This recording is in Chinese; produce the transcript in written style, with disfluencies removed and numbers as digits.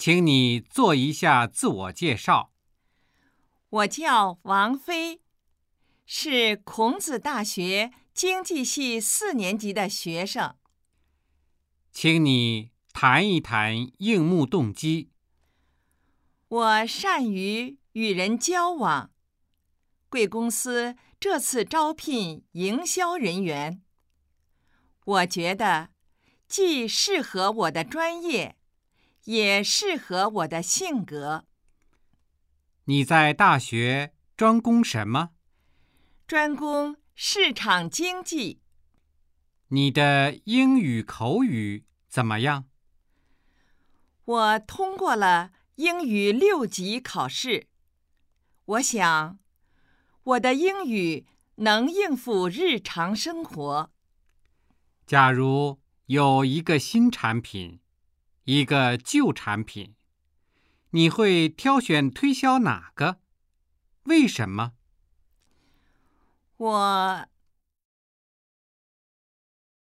请你做一下自我介绍。 我叫王菲，是孔子大学经济系4年级的学生。 请你谈一谈应募动机。 我善于与人交往，贵公司这次招聘营销人员，我觉得既适合我的专业，也适合我的性格。 你在大学专攻什么？ 专攻市场经济。 你的英语口语怎么样？ 我通过了英语6级考试，我想我的英语能应付日常生活。 假如有一个新产品，一个旧产品，你会挑选推销哪个？为什么？ 我